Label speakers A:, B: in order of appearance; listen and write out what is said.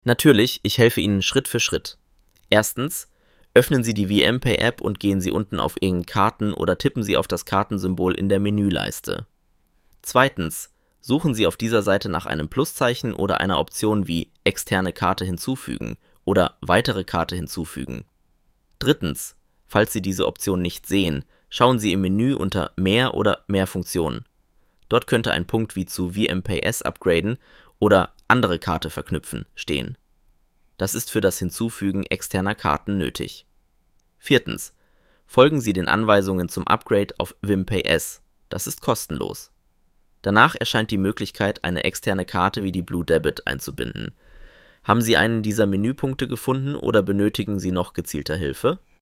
A: Natürlich, ich helfe Ihnen Schritt für Schritt. Erstens, öffnen Sie die VMPay-App und gehen Sie unten auf Ihren Karten oder tippen Sie auf das Kartensymbol in der Menüleiste. Zweitens, suchen Sie auf dieser Seite nach einem Pluszeichen oder einer Option wie Externe Karte hinzufügen oder Weitere Karte hinzufügen. Drittens, falls Sie diese Option nicht sehen, schauen Sie im Menü unter Mehr oder Mehr Funktionen. Dort könnte ein Punkt wie zu VMPS upgraden oder Andere Karte verknüpfen stehen. Das ist für das Hinzufügen externer Karten nötig. Viertens, folgen Sie den Anweisungen zum Upgrade auf VMPS. Das ist kostenlos. Danach erscheint die Möglichkeit, eine externe Karte wie die Blue Debit einzubinden. Haben Sie einen dieser Menüpunkte gefunden oder benötigen Sie noch gezielter Hilfe?